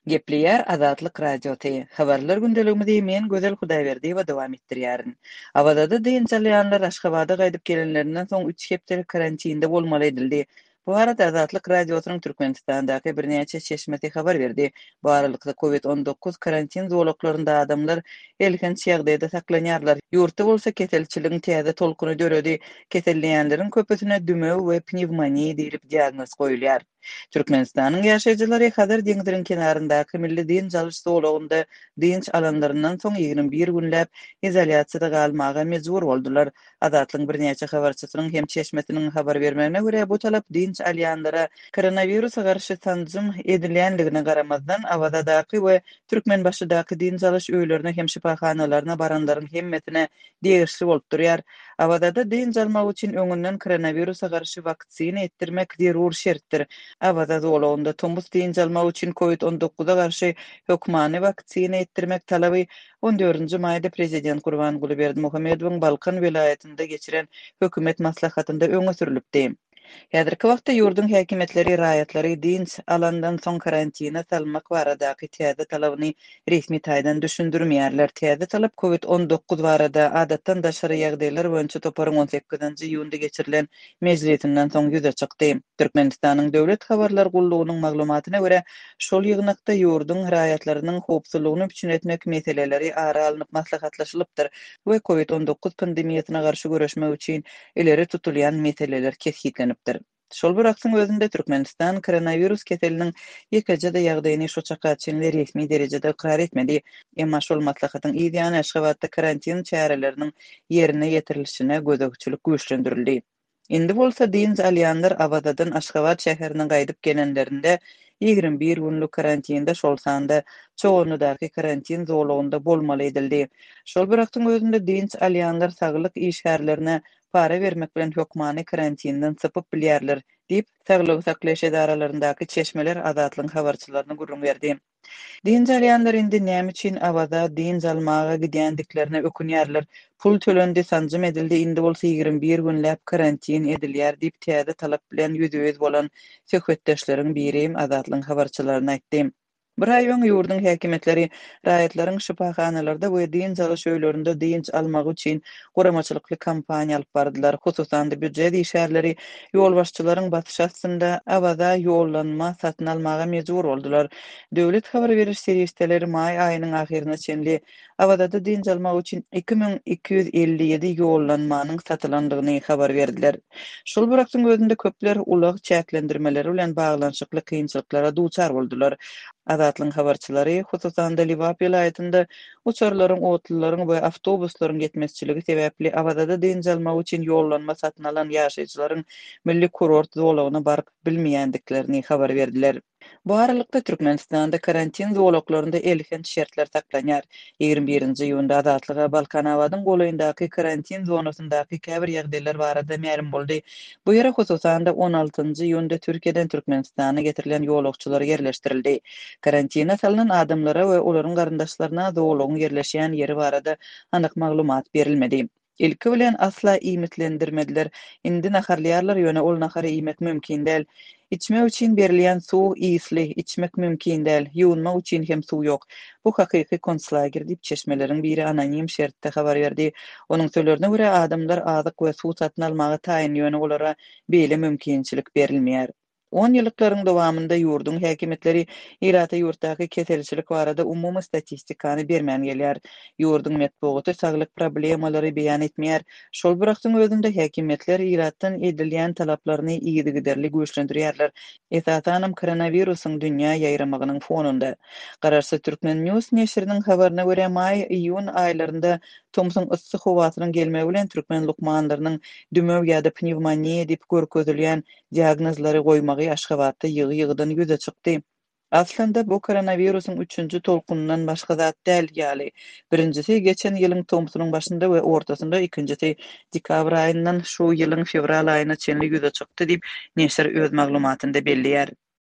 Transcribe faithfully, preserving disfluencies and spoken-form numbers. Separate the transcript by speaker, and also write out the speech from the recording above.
Speaker 1: Gepleýär Azatlyk radioty. Habarlar gündeligimizde men Gözel Hudaýberdi we dowam etdirýärin. Awada diýençalýanlar Aşgabatda gaýdyp gelenlerinden soň üç hepdelik karantinde bolmaly edildi. Bu arada Azatlyk radiosynyň Türkmenistandaky birnäçe çeşmeti habar berdi. Bu aralykda covid on dokuz karantin zowlaklarynda adamlar elken ýagdaýda saklanýarlar. Ýurtda bolsa ketelçiligiň täze tolkuny döredi. Ketelleýänleriň köpüsine dümew we pnevmoniýa diýilip diagnoz goýulýar. Türkmenistanyň ýaşaýjylary häzir deňziň kenaryndaky Milli Din Jalyş Sowlugynda dinç alanlaryndan soň ýygrimi bir günläp izolýasiýada galmaga mejbur boldular. Azatlyň birnäçe habarçysynyň hem çeşmetiniň habar bermegine görä bu talap dinç alýanlara koronawirusa garşy tanzym edilýänligine garamazdan Awadaky we Türkmenbaşydaky din jalyş öýlerine hem şifahanalaryna baranlaryň hemmetine degişli bolup durýar. Awada din jalmak üçin öňünden koronawirusa garşy waksina etdirmek zerur şertdir. Awada zowlugynda tombus din jalmak üçin covid on dokuza garşy hökmany waksina etdirmek talaby on dördünji maýda prezident Gurbanguly Berdimuhammedowyň Balkan vilayatynda geçiren hökümet maslahatynda öňe sürilipdi. Häzirki wagtda ýurdun häkimetleri raýatlary dinç alandan soň karantina salmak baradaky täze talabyny resmi taýdan düşündirmeýärler. Täze talap covid on dokuz barada adatdan daşary ýagdaýlar boýunça toparyň on sekizinji iýunda geçirilen mejlisinden soň ýüze çykdy. Türkmenistanyň döwlet habarlar gullugynyň maglumatyna görä, şol ýygnakda ýurdun raýatlarynyň howpsuzlygyny üçin etmek meseleleri ara alynıp maslahatlaşylypdyr we covid on dokuz pandemiýasyna garşy göreşmek üçin ileri tutulýan meseleler kesgitlenip Şol bir aksyň özünde Türkmenistan koronavirus keseliniň ýekejede ýagdaýyny şu çaka çynly resmi derejede ikrar etmedi. Emma şol maslahatyň ideýany Aşgabatda karantin çäreleriniň ýerine ýetirilişine gözegçilik güýçlendirildi. Indi bolsa dinç alýanlar Awadadan Aşgabat şäherine gaýdyp gelenlerinde ýygrimi bir günlük karantinda şol sanda çoğunudaky karantin zowlugynda bolmaly edildi. Şol bir aksyň özünde dinç alýanlar saglyk işgärlerine para vermek bilen hökmany karantinden sypyp bilýärler diýip Saglyk saklaýyş edaralaryndaky çeşmeler Azatlyň habarçylaryna gurrun berdi. Din jalyanlar indi näme üçin Awada din jalmaga gidýändiklerine ökünýärler. Pul tölendi, sanjym edildi, indi bolsa ýygrimi bir günläp karantin edilýär diýip täze talap bilen ýüzüýüz bolan söhbetdeşleriň biri Azatlyň habarçylaryna aýtdy. Bir ay öň ýurdun häkimetleri raýatlaryň şifahanalaryda we din jalyş öýlerinde dinç almak üçin goramaçylykly kampaniýa alyp bardylar. Hususan da büdjet işgärleri ýol başçylaryň batışasynda Awada ýollanma satyn almaga mejbur boldular. Döwlet habar beriş serwisleri may aýynyň ahyryna çenli Awada din almak üçin iki bin iki ýüz elli ýedi ýollanmanyň satylandygyny habar berdiler. Şol bir aksyň özünde köpler ulag çäklendirmeleri bilen baglanyşykly kynçylyklara duçar boldular. Azatlyň habarçylary hususan da Liwap vilayatynda uçarlaryň, otlaryň we awtobuslaryň getmezçiligi sebäpli Awada din almak üçin ýollanma satyn alan ýaşaýjylaryň milli kurort zowlagyna baryp bilmeýändiklerini habar berdiler. Bu aralykda Türkmenistanda karantin zowlaklarynda elken şertler saklanýar. ýygrimi birinji iýunda Azatlyga Balkan awadyň golaýyndaky karantin zonasyndaky käbir ýagdaýlar barada ma'lum boldy. Bu ýere hususan da on altynji iýunda Türkiýeden Türkmenistana getirilen ýolagçylar yerleşdirildi. Karantina salynan adamlara we olaryň garyndaşlaryna zowlagyň yerleşýän ýeri barada anyk maglumat berilmedi. Ilki bilen asla iýmitlendirmediler. Indi naharlýarlar ýöne ol nahary iýmek mümkin däl. İçmek üçin berilýän suw iýsli, içmek mümkin däl. Ýuwunmak üçin hem suw ýok. Bu hakyky konslager diýip çeşmeleriň biri anonim şertde habar berdi. Onuň sözlerine görä adamlar azyk we suw satyn almagy taýin ýöne olara beýle mümkinçilik berilmeýär. on ýyllyklaryň dowamında ýurdun häkimetleri Irata ýurtdaky keselçilik barada umumy statistikany bermän gelýär. Ýurdun medeniýeti saglyk problemalary beýan etmeýär. Şol bir aksyň özünde häkimetler Iratdan edilýän talaplaryny ýygyderli güýçlendirýärler. Esasanam koronawirusyň dünýä ýaýramagynyň fonunda. Garaşsa Türkmen News neşriniň habaryna görä may iýun aýlarynda Tomsun ıssyk howasynyň gelmegi bilen türkmen lukmanlarynyň dümew ýa-da pnevmoniýa diýip görkezilýän diagnozlary goýmagy Aşgabatda ýygy-ýygydan ýüze çykdy. Aslında bu koronawirusyň üçünji tolkunundan başga zat däl ýaly. Birinjisi geçen ýylyň Tomsunyň başynda we ortasynda, ikincisi dekabr aýyndan şu ýylyň fevral aýyna çenli ýüze çykdy diýip neşr öz maglumatynda belliýär.